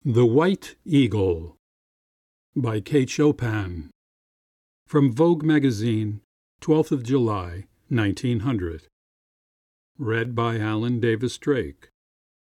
The White Eagle by Kate Chopin. From Vogue magazine, 12th of July, 1900. Read by Alan Davis Drake.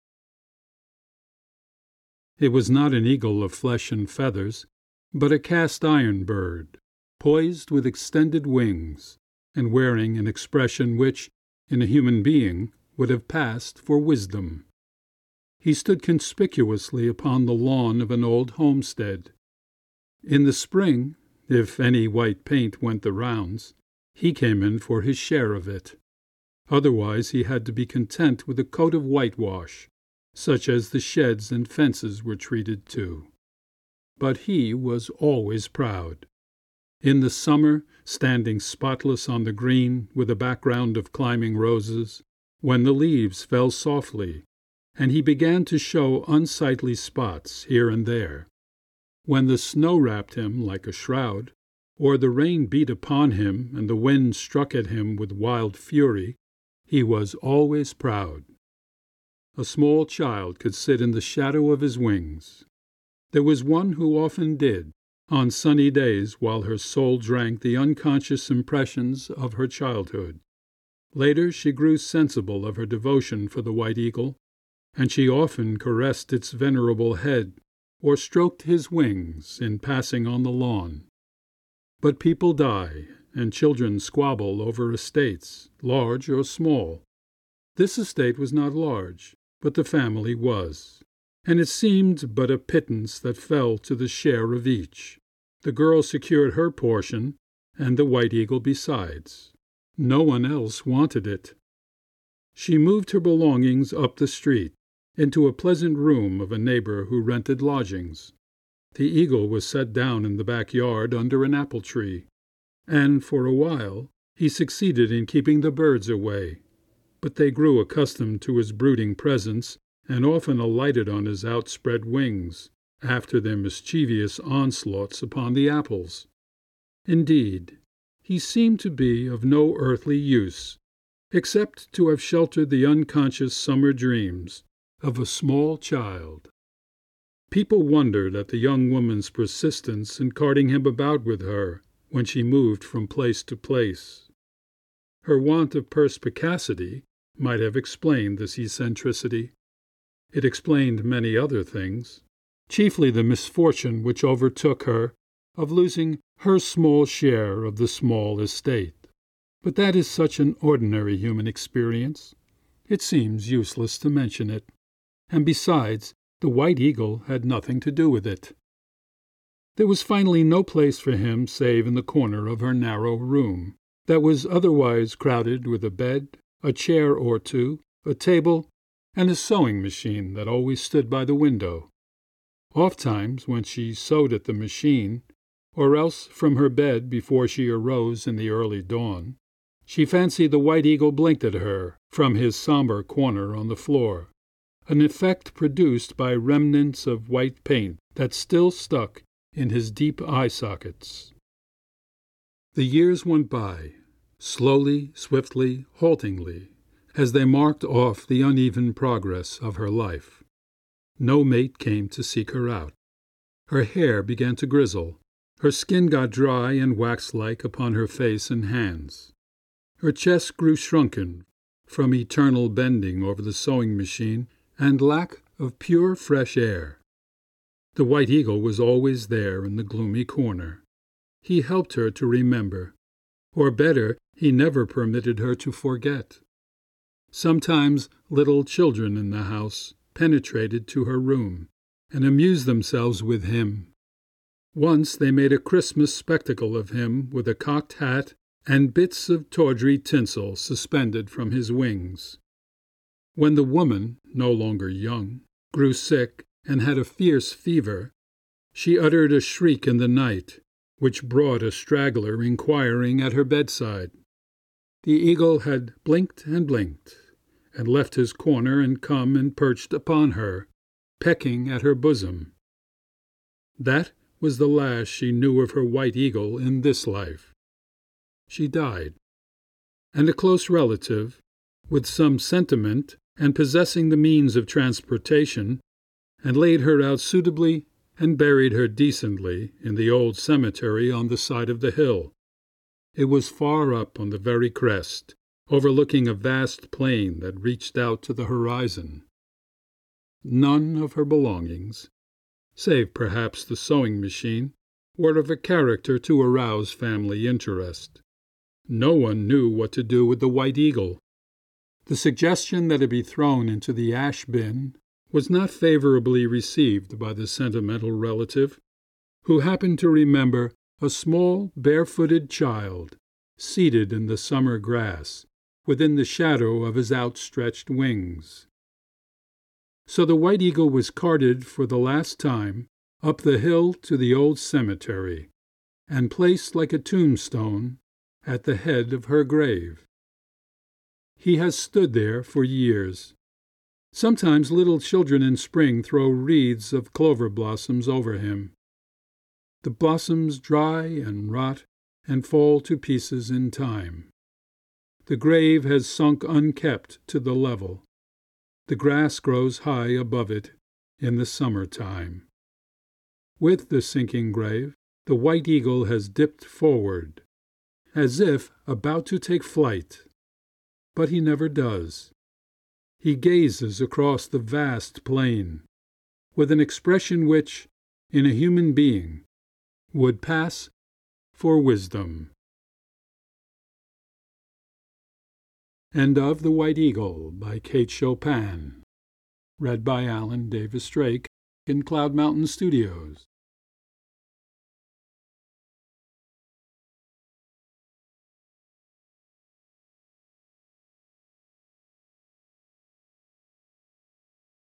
It was not an eagle of flesh and feathers, but a cast-iron bird, poised with extended wings, and wearing an expression which, in a human being, would have passed for wisdom. He stood conspicuously upon the lawn of an old homestead. In the spring, if any white paint went the rounds, he came in for his share of it. Otherwise he had to be content with a coat of whitewash, such as the sheds and fences were treated to. But he was always proud. In the summer, standing spotless on the green with a background of climbing roses, when the leaves fell softly, and he began to show unsightly spots here and there, when the snow wrapped him like a shroud, or the rain beat upon him and the wind struck at him with wild fury, he was always proud. A small child could sit in the shadow of his wings. There was one who often did, on sunny days while her soul drank the unconscious impressions of her childhood. Later she grew sensible of her devotion for the white eagle, and she often caressed its venerable head or stroked his wings in passing on the lawn. But people die, and children squabble over estates, large or small. This estate was not large, but the family was, and it seemed but a pittance that fell to the share of each. The girl secured her portion, and the white eagle besides. No one else wanted it. She moved her belongings up the street, into a pleasant room of a neighbor who rented lodgings. The eagle was set down in the backyard under an apple tree, and for a while he succeeded in keeping the birds away, but they grew accustomed to his brooding presence and often alighted on his outspread wings after their mischievous onslaughts upon the apples. Indeed, he seemed to be of no earthly use, except to have sheltered the unconscious summer dreams of a small child. People wondered at the young woman's persistence in carting him about with her when she moved from place to place. Her want of perspicacity might have explained this eccentricity. It explained many other things, chiefly the misfortune which overtook her of losing her small share of the small estate. But that is such an ordinary human experience, it seems useless to mention it. And besides, the white eagle had nothing to do with it. There was finally no place for him save in the corner of her narrow room, that was otherwise crowded with a bed, a chair or two, a table, and a sewing machine that always stood by the window. Ofttimes, when she sewed at the machine, or else from her bed before she arose in the early dawn, she fancied the white eagle blinked at her from his somber corner on the floor, an effect produced by remnants of white paint that still stuck in his deep eye sockets. The years went by, slowly, swiftly, haltingly, as they marked off the uneven progress of her life. No mate came to seek her out. Her hair began to grizzle. Her skin got dry and wax-like upon her face and hands. Her chest grew shrunken from eternal bending over the sewing machine and lack of pure fresh air. The white eagle was always there in the gloomy corner. He helped her to remember, or better, he never permitted her to forget. Sometimes little children in the house penetrated to her room and amused themselves with him. Once they made a Christmas spectacle of him with a cocked hat and bits of tawdry tinsel suspended from his wings. When the woman, no longer young, grew sick and had a fierce fever, she uttered a shriek in the night, which brought a straggler inquiring at her bedside. The eagle had blinked and left his corner and come and perched upon her, pecking at her bosom. That was the last she knew of her white eagle in this life. She died, and a close relative, with some sentiment and possessing the means of transportation, and laid her out suitably and buried her decently in the old cemetery on the side of the hill. It was far up on the very crest, overlooking a vast plain that reached out to the horizon. None of her belongings, save perhaps the sewing machine, were of a character to arouse family interest. No one knew what to do with the White Eagle. The suggestion that it be thrown into the ash bin was not favorably received by the sentimental relative, who happened to remember a small barefooted child seated in the summer grass within the shadow of his outstretched wings. So the White Eagle was carted for the last time up the hill to the old cemetery, and placed like a tombstone at the head of her grave. He has stood there for years. Sometimes little children in spring throw wreaths of clover blossoms over him. The blossoms dry and rot and fall to pieces in time. The grave has sunk unkept to the level. The grass grows high above it in the summer time. With the sinking grave, the White Eagle has dipped forward, as if about to take flight. But he never does. He gazes across the vast plain, with an expression which, in a human being, would pass for wisdom. End of The White Eagle by Kate Chopin. Read by Alan Davis Drake in Cloud Mountain Studios.